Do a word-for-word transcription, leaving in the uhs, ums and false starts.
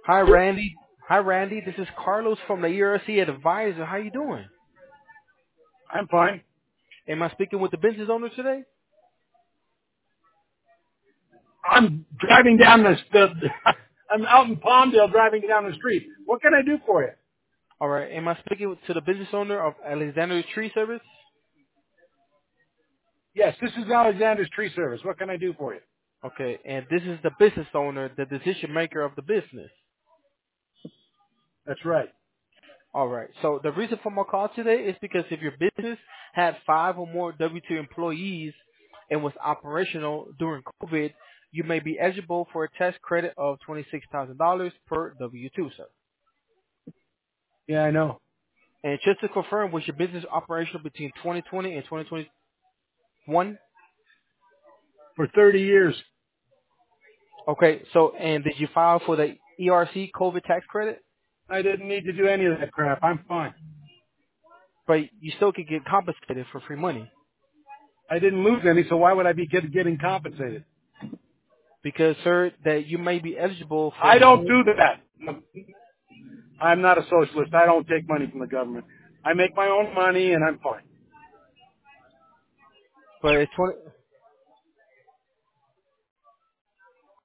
Hi, Randy. Hi, Randy. This is Carlos from the E R C Advisor. How you doing? I'm fine. Am I speaking with the business owner today? I'm driving down the, the I'm out in Palmdale driving down the street. What can I do for you? All right. Am I speaking to the business owner of Alexander Tree Service? Yes, this is Alexander's Tree Service. What can I do for you? Okay. And this is the business owner, the decision maker of the business. That's right. All right. So the reason for my call today is because if your business had five or more W two employees and was operational during COVID, you may be eligible for a tax credit of twenty-six thousand dollars per W two, sir. Yeah, I know. And just to confirm, was your business operational between twenty twenty and twenty twenty-one? For thirty years, Okay. So, and did you file for the E R C COVID tax credit? I didn't need to do any of that crap. I'm fine. But you still could get compensated for free money I didn't lose any, so why would I be get, getting compensated? because, sir, that you may be eligible for I don't more. do that. I'm not a socialist. I don't take money from the government. I make my own money, and I'm fine. But it's twenty.